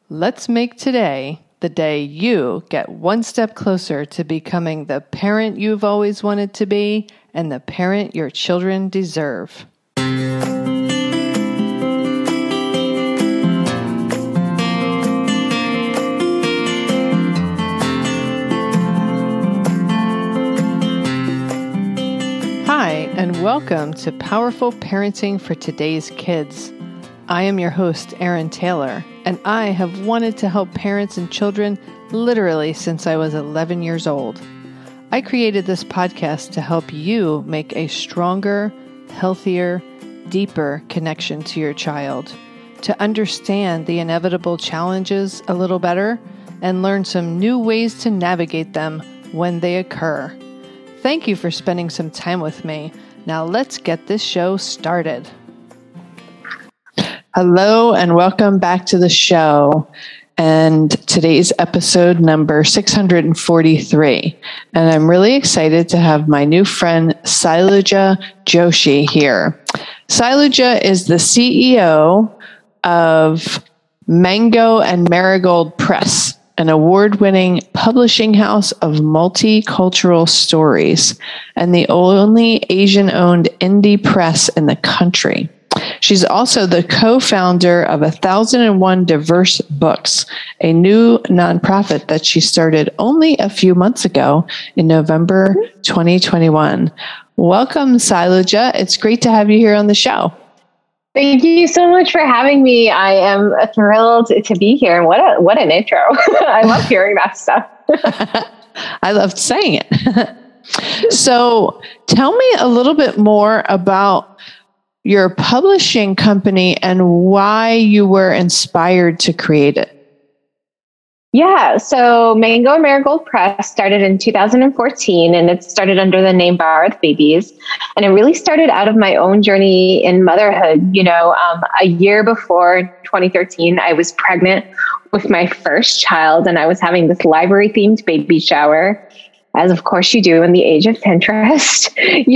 Let's make today the day you get one step closer to becoming the parent you've always wanted to be and the parent your children deserve. Hi, and welcome to Powerful Parenting for Today's Kids. I am your host, Erin Taylor, and I have wanted to help parents and children literally since I was 11 years old. I created this podcast to help you make a stronger, healthier, deeper connection to your child, to understand the inevitable challenges a little better, and learn some new ways to navigate them when they occur. Thank you for spending some time with me. Now let's get this show started. Hello and welcome back to the show. And today's episode number 643. And I'm really excited to have my new friend Sailaja Joshi here. Sailaja is the CEO of Mango and Marigold Press, an award-winning publishing house of multicultural stories and the only Asian-owned indie press in the country. She's also the co-founder of 1001 Diverse Books, a new nonprofit that she started only a few months ago in November 2021. Welcome, Sailaja. It's great to have you here on the show. Thank you so much for having me. I am thrilled to be here. And what an intro. I love hearing that stuff. I loved saying it. So tell me a little bit more about your publishing company and why you were inspired to create it. Yeah, so Mango and Marigold Press started in 2014, and it started under the name Bharat Babies. And it really started out of my own journey in motherhood. A year before 2013, I was pregnant with my first child, and I was having this library-themed baby shower, as of course you do in the age of Pinterest,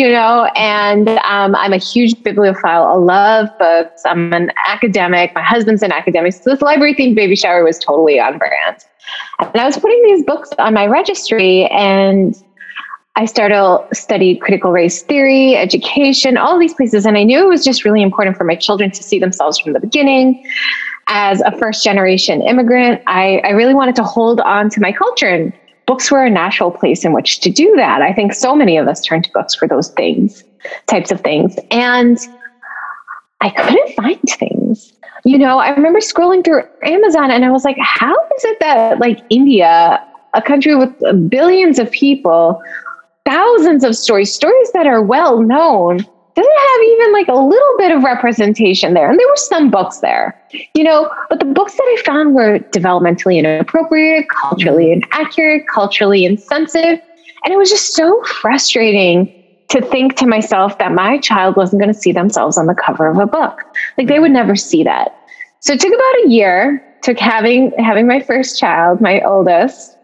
and I'm a huge bibliophile. I love books. I'm an academic. My husband's an academic. So this library-themed baby shower was totally on brand. And I was putting these books on my registry, and I studied critical race theory, education, all these places. And I knew it was just really important for my children to see themselves from the beginning. As a first-generation immigrant, I really wanted to hold on to my culture, and books were a natural place in which to do that. I think so many of us turn to books for those types of things. And I couldn't find things. I remember scrolling through Amazon and I was like, how is it that India, a country with billions of people, thousands of stories that are well known, doesn't have even a little bit of representation there? And there were some books there, but the books that I found were developmentally inappropriate, culturally inaccurate, culturally insensitive. And it was just so frustrating to think to myself that my child wasn't going to see themselves on the cover of a book. They would never see that. So it took about a year, having my first child, my oldest,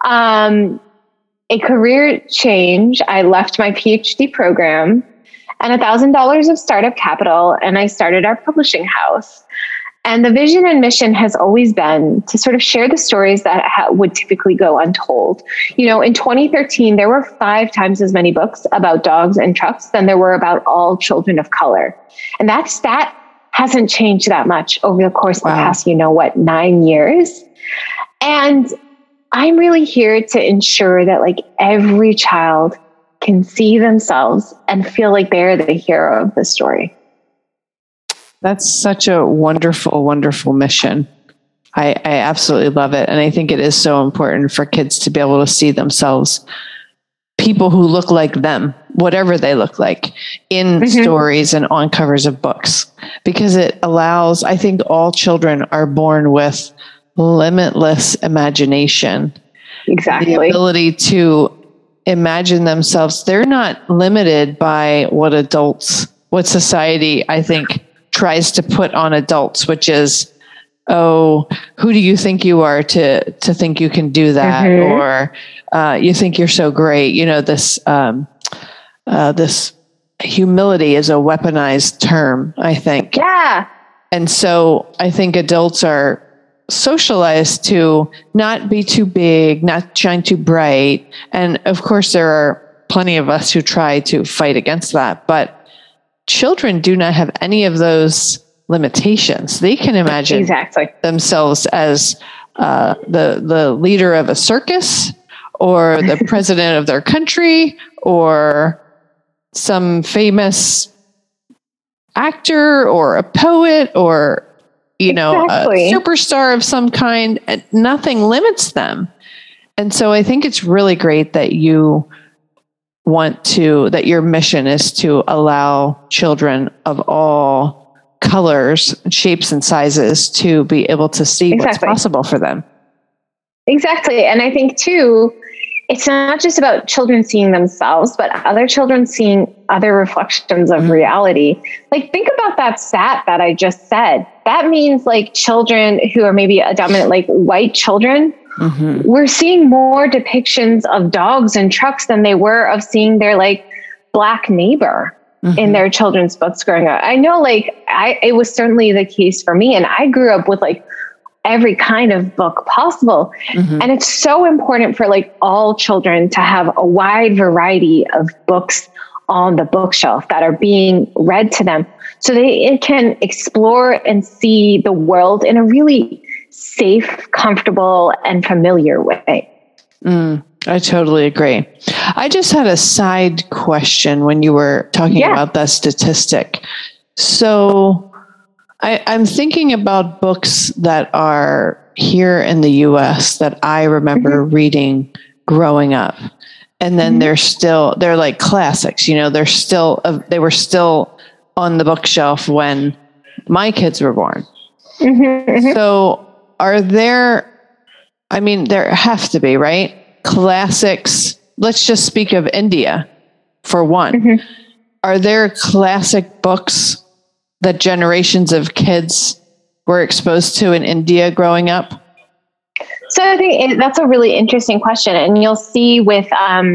a career change. I left my PhD program and $1,000 of startup capital, and I started our publishing house. And the vision and mission has always been to sort of share the stories that would typically go untold. In 2013, there were 5 times as many books about dogs and trucks than there were about all children of color. And that stat hasn't changed that much over the course of the past, 9 years. And I'm really here to ensure that every child can see themselves and feel like they're the hero of the story. That's such a wonderful, wonderful mission. I absolutely love it. And I think it is so important for kids to be able to see themselves, people who look like them, whatever they look like, in stories and on covers of books. Because it allows, I think all children are born with limitless imagination. Exactly. The ability to imagine themselves. They're not limited by what society, I think, tries to put on adults, which is, who do you think you are to think you can do that? Or you think you're so great. This humility is a weaponized term, I think. Yeah. And so I think adults are socialized to not be too big, not shine too bright. And of course, there are plenty of us who try to fight against that, but children do not have any of those limitations. They can imagine themselves as the leader of a circus, or the president of their country, or some famous actor, or a poet, or a superstar of some kind. Nothing limits them. And so I think it's really great that that your mission is to allow children of all colors, shapes, and sizes to be able to see what's possible for them. Exactly. And I think too, it's not just about children seeing themselves, but other children seeing other reflections of reality. Like, think about that stat that I just said. That means like children who are maybe a dominant, like white children, we're seeing more depictions of dogs and trucks than they were of seeing their like black neighbor in their children's books growing up. I know it was certainly the case for me. And I grew up with like every kind of book possible. And it's so important for like all children to have a wide variety of books on the bookshelf that are being read to them, so they can explore and see the world in a really safe, comfortable, and familiar way. I totally agree. I just had a side question when you were talking about that statistic. So I'm thinking about books that are here in the US that I remember reading growing up. And then they're like classics, they were still on the bookshelf when my kids were born. So are there have to be, right? Classics. Let's just speak of India for one. Are there classic books that generations of kids were exposed to in India growing up? So I think that's a really interesting question. And you'll see with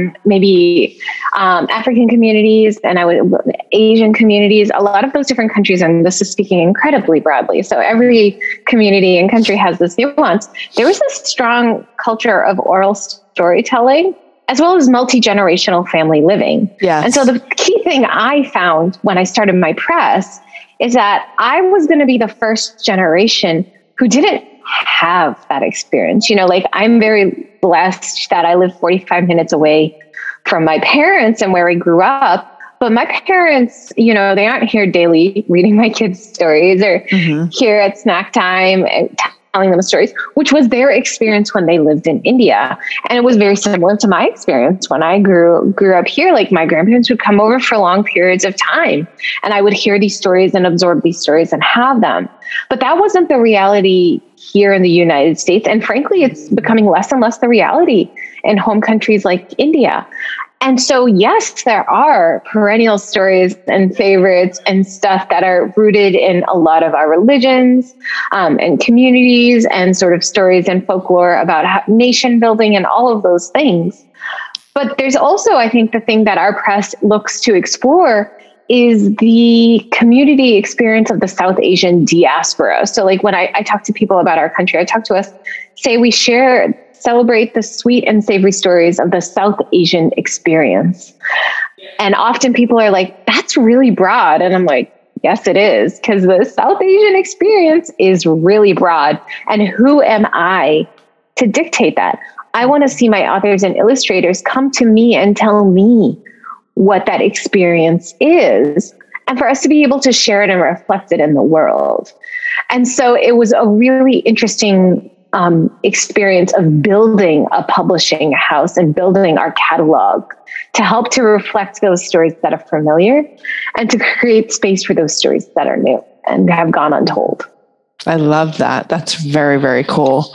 maybe African communities and Asian communities, a lot of those different countries, and this is speaking incredibly broadly. So every community and country has this nuance. There was this strong culture of oral storytelling, as well as multi-generational family living. Yes. And so the key thing I found when I started my press is that I was going to be the first generation who didn't have that experience. I'm very blessed that I live 45 minutes away from my parents and where I grew up. But my parents, they aren't here daily reading my kids stories or here at snack time and telling them stories, which was their experience when they lived in India. And it was very similar to my experience when I grew up here. Like, my grandparents would come over for long periods of time, and I would hear these stories and absorb these stories and have them. But that wasn't the reality here in the United States. And frankly, it's becoming less and less the reality in home countries like India. And so, yes, there are perennial stories and favorites and stuff that are rooted in a lot of our religions and communities, and sort of stories and folklore about nation building and all of those things. But there's also, I think, the thing that our press looks to explore is the community experience of the South Asian diaspora. So like, when I talk to people about our country, I talk to us, say we celebrate the sweet and savory stories of the South Asian experience. And often people are like, that's really broad. And I'm like, yes, it is, because the South Asian experience is really broad. And who am I to dictate that? I want to see my authors and illustrators come to me and tell me what that experience is, and for us to be able to share it and reflect it in the world. And so it was a really interesting experience of building a publishing house and building our catalog to help to reflect those stories that are familiar and to create space for those stories that are new and have gone untold. I love that. That's very, very cool.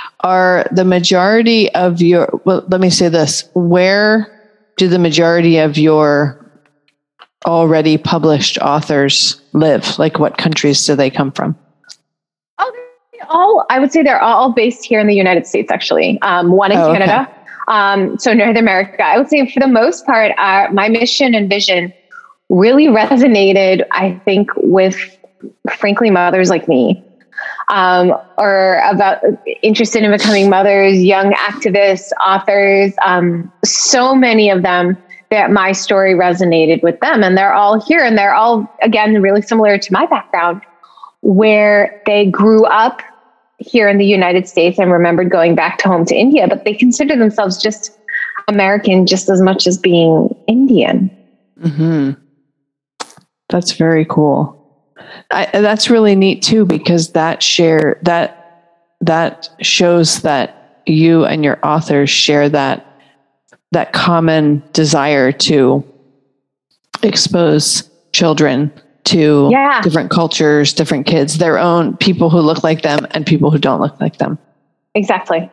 Are the majority of let me say this, where do the majority of your already published authors live? Like, what countries do they come from? I would say they're all based here in the United States, actually. One in Canada. Okay. So North America. I would say for the most part, my mission and vision really resonated, I think, with, frankly, mothers like me. or about interested in becoming mothers, young activists, authors, so many of them that my story resonated with them. And they're all here, and they're all, again, really similar to my background, where they grew up here in the United States and remembered going back to home to India, but they consider themselves just American just as much as being Indian. Mm-hmm. That's very cool. That's really neat too, because that shows that you and your authors share that common desire to expose children to different cultures, different kids, their own people who look like them and people who don't look like them. Exactly.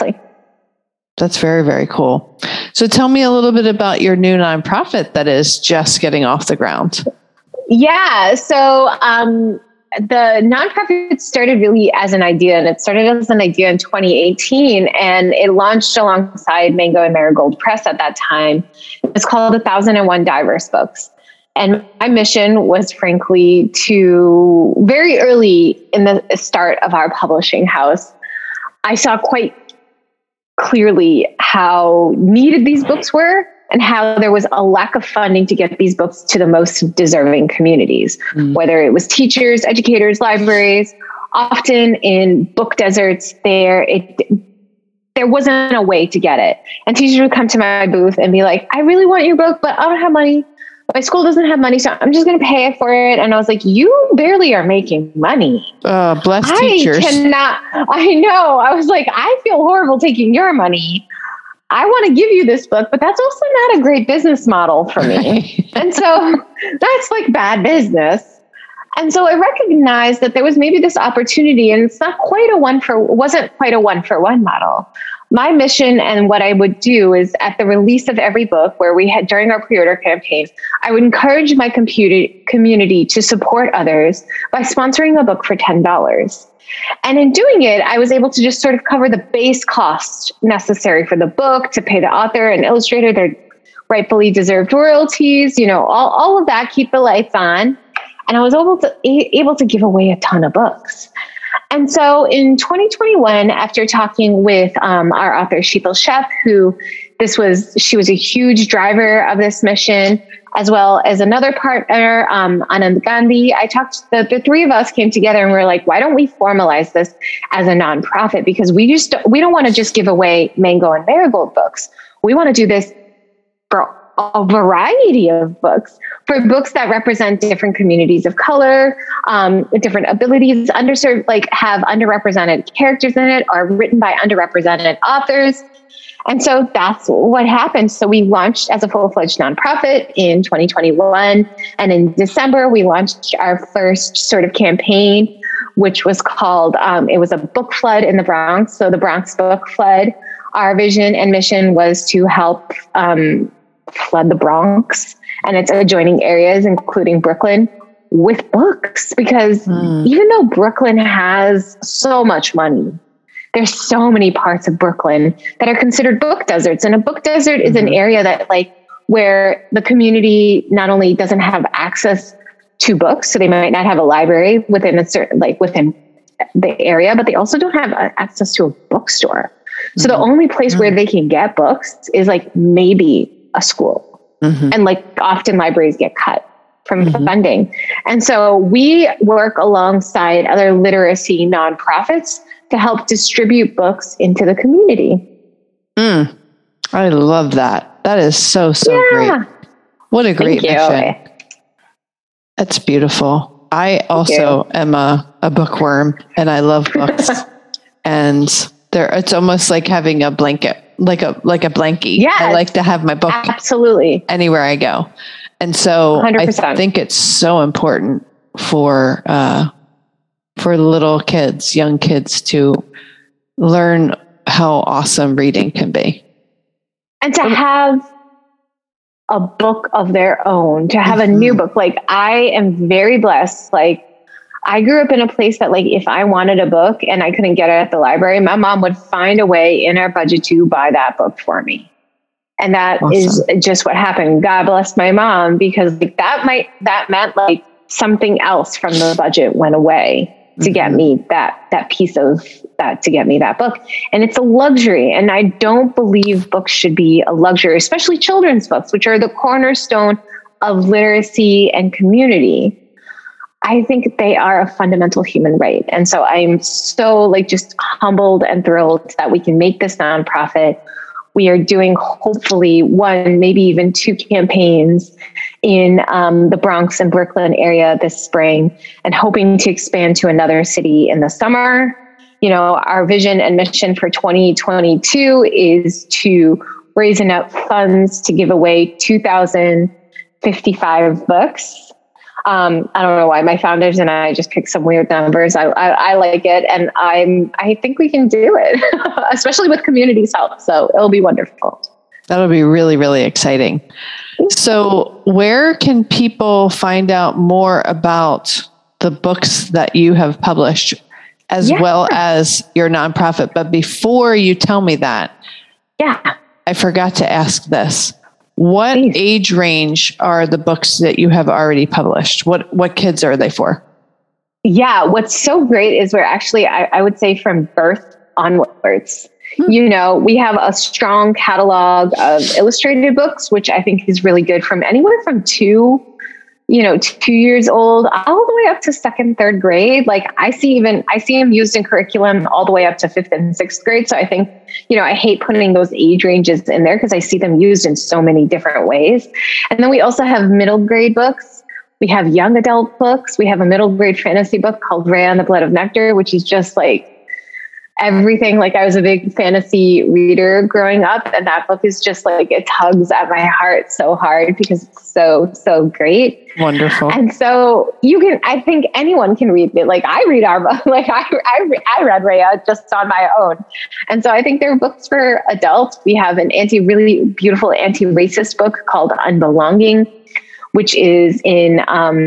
That's very, very cool. So tell me a little bit about your new nonprofit that is just getting off the ground. Yeah. So the nonprofit started really as an idea, and it started as an idea in 2018, and it launched alongside Mango and Marigold Press at that time. It's called 1001 Diverse Books. And my mission was, frankly, to very early in the start of our publishing house, I saw quite clearly how needed these books were and how there was a lack of funding to get these books to the most deserving communities, whether it was teachers, educators, libraries. Often in book deserts, there wasn't a way to get it. And teachers would come to my booth and be like, I really want your book, but I don't have money. My school doesn't have money, so I'm just going to pay for it. And I was like, you barely are making money. Bless teachers. I know. I was like, I feel horrible taking your money. I want to give you this book, but that's also not a great business model for me. And so that's like bad business. And so I recognized that there was maybe this opportunity, and it's not quite wasn't quite a one-for-one model. My mission and what I would do is at the release of every book where we had during our pre-order campaign, I would encourage my community to support others by sponsoring a book for $10. And in doing it, I was able to just sort of cover the base cost necessary for the book, to pay the author and illustrator their rightfully deserved royalties, all of that, keep the lights on. And I was able to give away a ton of books. And so in 2021, after talking with our author, Sheetal Sheth, she was a huge driver of this mission, as well as another partner, Anand Gandhi. The three of us came together and we were like, why don't we formalize this as a nonprofit? Because we don't want to just give away Mango and Marigold books. We want to do this for a variety of books, for books that represent different communities of color, different abilities, underserved, have underrepresented characters in it, are written by underrepresented authors. And so that's what happened. So we launched as a full-fledged nonprofit in 2021. And in December, we launched our first sort of campaign, which was called, it was a book flood in the Bronx. So the Bronx Book Flood. Our vision and mission was to help flood the Bronx and its adjoining areas, including Brooklyn, with books. Because even though Brooklyn has so much money, there's so many parts of Brooklyn that are considered book deserts. And a book desert is an area that where the community not only doesn't have access to books, so they might not have a library within within the area, but they also don't have access to a bookstore. So the only place where they can get books is maybe a school. And often libraries get cut from funding. And so we work alongside other literacy nonprofits to help distribute books into the community. I love that. That is so great. What a great mission. That's beautiful. I also am a bookworm, and I love books. And it's almost like having a blanket, like a blankie. Yeah, I like to have my book absolutely anywhere I go. And so 100%. I think it's so important for little kids, young kids, to learn how awesome reading can be. And to have a book of their own, to have a new book. I am very blessed. I grew up in a place that if I wanted a book and I couldn't get it at the library, my mom would find a way in our budget to buy that book for me. And that is just what happened. God bless my mom, because that meant something else from the budget went away. to get me that piece of that, to get me that book. And it's a luxury. And I don't believe books should be a luxury, especially children's books, which are the cornerstone of literacy and community. I think they are a fundamental human right. And so I'm so just humbled and thrilled that we can make this nonprofit. We are doing hopefully one, maybe even two campaigns in the Bronx and Brooklyn area this spring, and hoping to expand to another city in the summer. Our vision and mission for 2022 is to raise enough funds to give away 2,055 books. I don't know why my founders and I just picked some weird numbers. I like it. And I think we can do it, especially with community's help. So it'll be wonderful. That'll be really, really exciting. So where can people find out more about the books that you have published as well as your nonprofit? But before you tell me that, I forgot to ask this. What age range are the books that you have already published? What kids are they for? Yeah, what's so great is we're actually, I would say, from birth onwards. We have a strong catalog of illustrated books, which I think is really good, from anywhere from 2 years old all the way up to second, third grade. I see them used in curriculum all the way up to 5th and 6th grade. So I think, I hate putting those age ranges in there because I see them used in so many different ways. And then we also have middle grade books. We have young adult books. We have a middle grade fantasy book called Ray on the Blood of Nectar, which is just everything. I was a big fantasy reader growing up, and that book is just it tugs at my heart so hard because it's so great. Wonderful. And so I think anyone can read it. I read our book. I read Raya just on my own. And so I think there are books for adults. We have an really beautiful anti-racist book called Unbelonging, which is in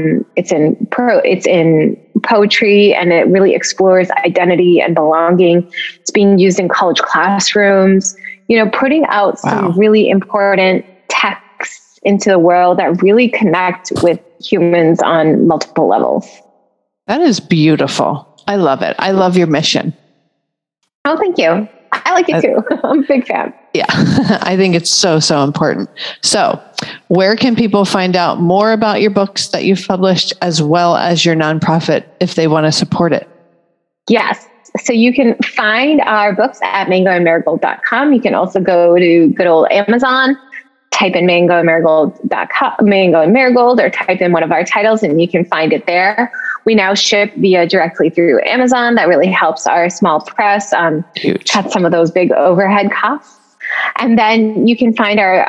poetry, and it really explores identity and belonging. It's being used in college classrooms, putting out some really important texts into the world that really connect with humans on multiple levels. That is beautiful. I love it. I love your mission. Oh, thank you. I like it too. I'm a big fan. Yeah, I think it's so important. So where can people find out more about your books that you've published, as well as your nonprofit, if they want to support it? Yes. So you can find our books at mangoandmarigold.com. You can also go to good old Amazon, type in Mango and Marigold, or type in one of our titles and you can find it there. We now ship directly through Amazon. That really helps our small press cut some of those big overhead costs. And then you can find my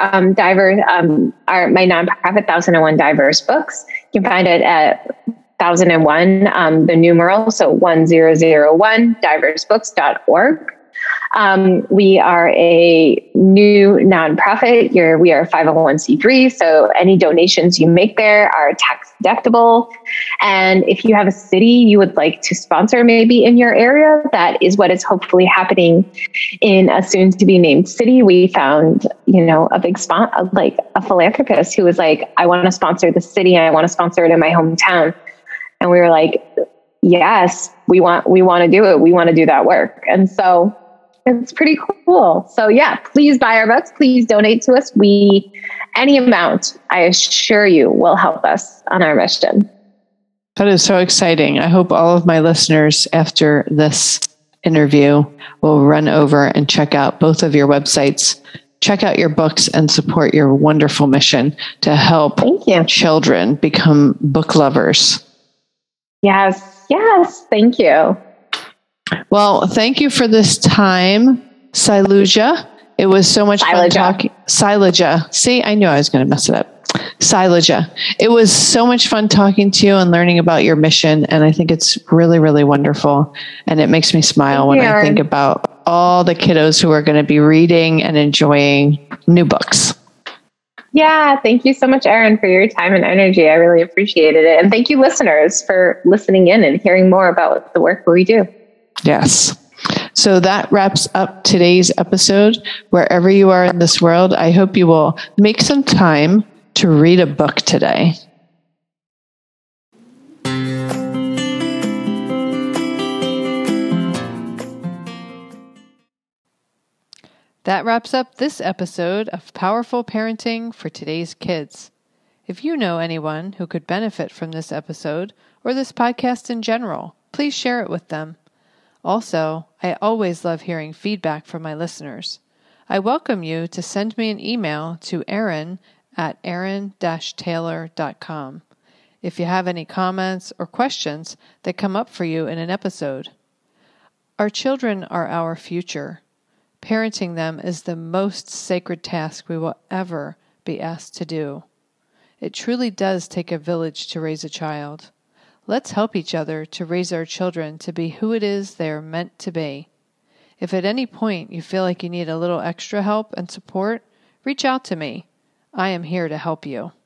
nonprofit, 1001 Diverse Books. You can find it at 1001, the numeral, so 1001, diversebooks.org. We are a new nonprofit. We are 501c3, so any donations you make there are tax deductible. And if you have a city you would like to sponsor maybe in your area, that is what is hopefully happening in a soon to be named city. We found, a big a philanthropist who was like, I want to sponsor the city and I want to sponsor it in my hometown. And we were like, yes, we want to do it. We want to do that work. And so it's pretty cool. So yeah, please buy our books. Please donate to us. Any amount, I assure you, will help us on our mission. That is so exciting. I hope all of my listeners after this interview will run over and check out both of your websites, check out your books, and support your wonderful mission to help children become book lovers. Yes. Thank you. Well, thank you for this time, Sailuja. It was so much fun talking. Sailuja. See, I knew I was going to mess it up. Sailuja. It was so much fun talking to you and learning about your mission. And I think it's really, really wonderful. And it makes me smile when I think about all the kiddos who are going to be reading and enjoying new books. Yeah, thank you so much, Erin, for your time and energy. I really appreciated it. And thank you, listeners, for listening in and hearing more about the work we do. Yes. So that wraps up today's episode. Wherever you are in this world, I hope you will make some time to read a book today. That wraps up this episode of Powerful Parenting for Today's Kids. If you know anyone who could benefit from this episode or this podcast in general, please share it with them. Also, I always love hearing feedback from my listeners. I welcome you to send me an email to erin@erin-taylor.com if you have any comments or questions that come up for you in an episode. Our children are our future. Parenting them is the most sacred task we will ever be asked to do. It truly does take a village to raise a child. Let's help each other to raise our children to be who it is they are meant to be. If at any point you feel like you need a little extra help and support, reach out to me. I am here to help you.